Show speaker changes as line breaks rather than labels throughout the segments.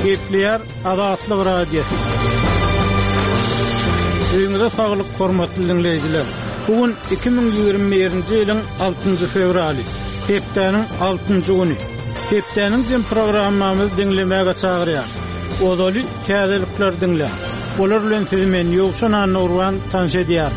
Gepleyer Azatlyk radiosu. Öňüňizde saglyk hormatly dinleýijiler. Bugün 2021-nji ýylyň 6-njy fevraly. Hepdeniň 6-njy güni. Hepdeniň jem programmamyzy dinlemäge çagyrýar. Odaly täzelikler dinlä. Bolar bilen sizi men Ýowşan Nurwan tanış edýär.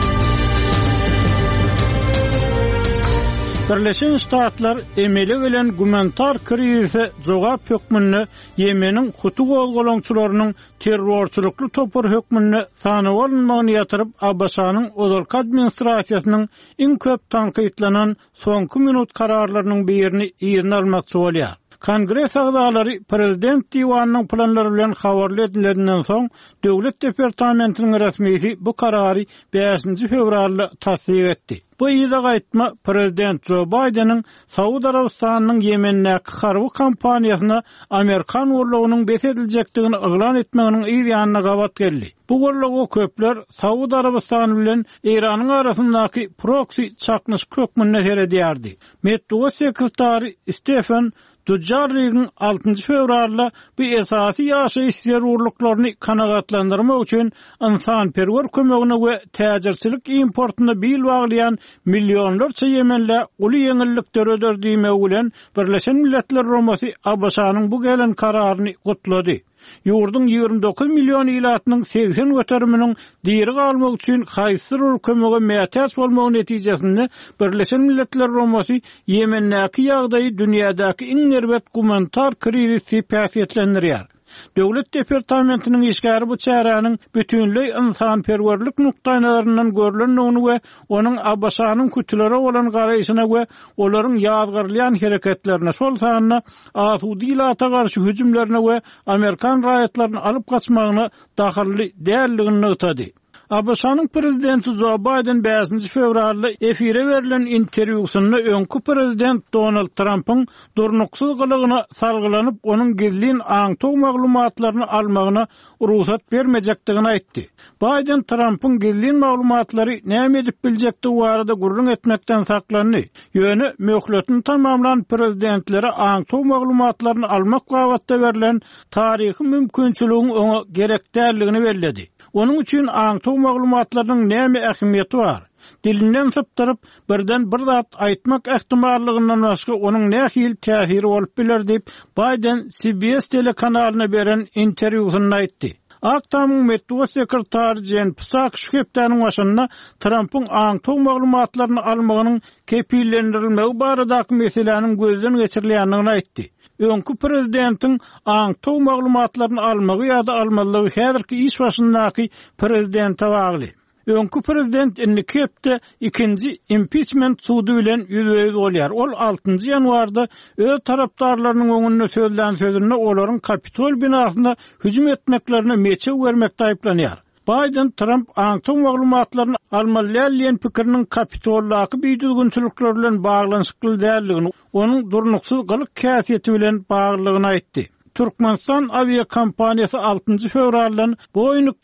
Birleşen Ştatlar emele gelen gumantar krizise jogap hökmünde Yemeniň Hutu golgolaňçylarynyň terrorçylykly topar hökmünde sanyp alınmagyny ýatyryp Abbasanyň ozalky administrasiýasynyň iň köp tanqidlanan soňky minut kararlarynyň birini ýerine almakçy bolýar. Kongres agzalary prezident diwanynyň planlary bilen habarly edilenden soň Döwlet departamentiniň resmisi bu karary 5-nji fevralda tasdiq etdi. Bu ýyla gaýtma prezident Joe Biden'in Saudi Arabistanynyň Yemendäki harby kampaniýasyna Amerikan gorlagynyň besedilejekdigini iglan etmeginiň ýa-da gabat geldi. Bu gorlagy köpler Saudi Arabistany bilen Iranyň arasyndaky proxy çaknyş kökmünde seredýärdi. Medeniýet sekretary Stephen Dujarrigin 6-njy fevralda bu esasy ýaşaýyş zerurlyklaryny kanagatlandyrmak üçin insanperwer kömegine we täjirçilik importyny bil baglayan millionlarça Yemenle uly ýeňillikler öderdiýme bilen Birleşen Milletler Romasy Abbasanyň bu gelen kararyny gutlady. Ýurdun 29 milyon ilatynyň 80 göteriminiň diýeri galmak üçin haýsyr kömege mätäç bolmagy netijesinde Birleşen Milletler Romasy Yemendäki ýagdaýy dünýädäki iň nerwet gumantar krizisi päsiýetlendirýär. Döwlet departamentiniň işgäri bu çäräniň bütünlüği insanperwerlik nukdaýlaryndan görülendigini we onuň Abbasanyň kütülere bolan garaýyşyna we olaryň ýazgyrlayan hereketlerine şol sanyna asudy ilata garşy hüjümlerine we Amerikan raýatlaryny alyp gaçmagyna dahilli däldigini ýetdi. Abbasanyň prezidenti Joe Biden 5-nji fevralda efire berilen interwýusynda öňkü prezident Donald Trump'yň durnuksyzlygyna salgylanyp onuň gizlin aňtaw maglumatlaryny almagyna ruhsat bermejekdigini aýtdy. Biden Trump'yň gizlin maglumatlary näme edip biljekdigi barada gurrun etmekden saklandy. Ýöne möhletini tamamlanan prezidentlere aňtaw maglumatlaryny almak gabatda berilen taryhy mümkinçiligiň oňa gerekdärligini bellädi. Onun üçin aňtaw maglumatlarynyň näme ähmiýeti bar? Dilinden sypdyryp birden bir zat aýtmak ähtimallygyndan başga onuň nähil täsiri bolup biler diýip Biden CBS telekanalyna beren interwýusynda aýtdy. Aktamyň Medeniýet sekretary Jen Psaki şu hepdeniň başynda Trump'yň aňtaw maglumatlaryny almagynyň kepillendirilmegi baradaky meseleniň gözden geçirilýändigini aýtdy. Öňkü prezidentiň aňtaw maglumatlaryny almagy ýa-da almalygy häzirki iş başyndaky prezidente bagly. Öňkü prezident indi kepde ikinji impeachment sudy bilen ýüzüňiz bolýar. Ol 6-njy ýanwarda öz tarapdarlarynyň öňünde söýlen sözüne olaryň Kapitol binasyna hüjüm etmeklerine meçe bermekde aýplanýar. Biden Trump aňtaw maglumatlaryny almaly pikiriniň Kapitoldaky büýdürgünçilikler bilen baglanyşykly däldigini, onuň durnuksyzlyk käsiýeti bilen baglygyny aýtdy. Türkmenistan avia kompaniýasy 6-njy fevraldan boýunluk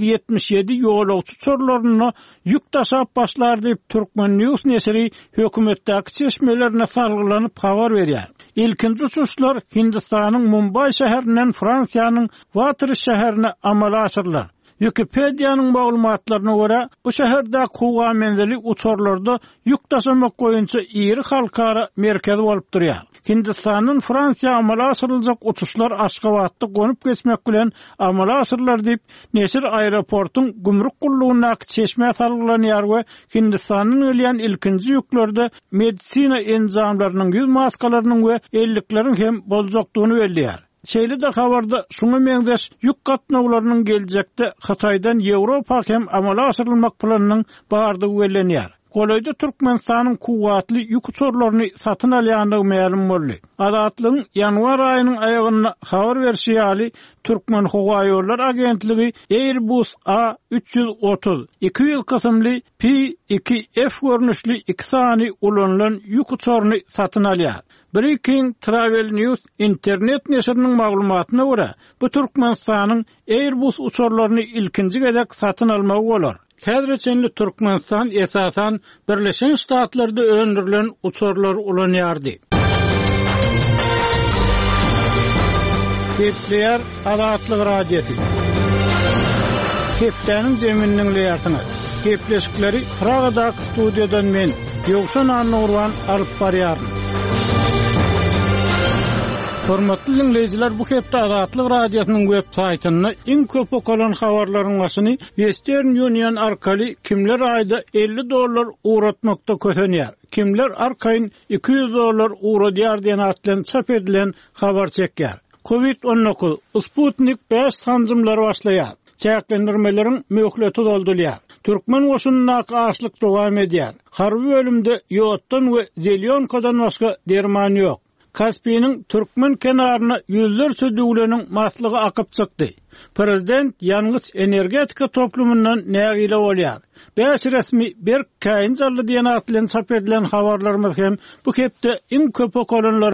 777 ýolagçy çorlaryny ýük taşap başlar diýip Türkmen News nesiri hökümetdäki çeşmelerine salgylanyp habar berýär. İlkinji uçuşlar Hindistanyň Mumbai şäherinden Fransiýanyň Waterloo şäherine amala aşyrylar. Wikipediýanyň maglumatlaryna görä, bu şäherde kuwa menzili uçurlarda ýük taşımak boýunça iri halkara merkezi bolup durýar. Hindistanyň Fransiýa amala aşyryljak uçuşlar Aşgabatda gonyp geçmek bilen amala aşyrylar diýip Nesir aeroportyň gümrük gullugynaky çeşme salgylanyar we Hindistanyň ölýän ilkinji ýüklerde medisina enzamlarynyň ýüz maskalarynyň we ellikleriň hem boljakdygyny belläýär. Şeýle de habarda şuňa meňdeş ýük gatnawlarynyň geljekde Hataýdan Ýewropa hem amala aşyrylmak planynyň bardygy bellenýär. Golaýda Türkmenistanyň kuwatly ýük uçurlaryny satyn alýandygy ma'lum boldy. Azatlygyň ýanwar aýynyň aýagyna habar berýäli Türkmen Howa ýollar agentligi Airbus A330 200 kysymly P2F görnüşli 2 sany ulanlan ýük uçuryny satyn alýar. Breaking Travel News internet neşriniň maglumatyna görä, bu Türkmenistanyň Airbus uçurlaryny ilkinji gezek satyn almagy bolar. Häzirçe Türkmenistan esasan Birleşen Ştatlarda öndürilen uçurlar ulanýardy. Kepler Azatlyk radiosu. Keplenin zeminining leýatyny. Kepleşikleri Pragada studiýadan men Ýogşan Nurwan alyp barýaryn. Hormatly dinleýijiler, bu hepde Azatlyk radiosynyň web saýtyny iň köp okulan habarlaryň başyny Western Union arkaly kimler aýda $50 uğratmakda kösenýär. Kimler arkaýyn $200 uğradýar diýen atlan çap edilen habar çekýär. Covid-19 Sputnik 5 sanjymlary başlaýar. Çäklendirmelerin möhleti doldurýar. Türkmen goşunyna açlyk dowam edýär. Harby bölümde ýotdan we zelýonkadan başga derman ýok. Kaspiyning Türkmen kenaryna ýüzlerçe döwleniň maslygy akyp çykdy. Prezident ýalňyz energetika toplumyndan nägile bolýar. Beş resmi bir kaýyn jally diýen atlan çap edilen habarlarymyz hem bu hepde iň köp okulanlar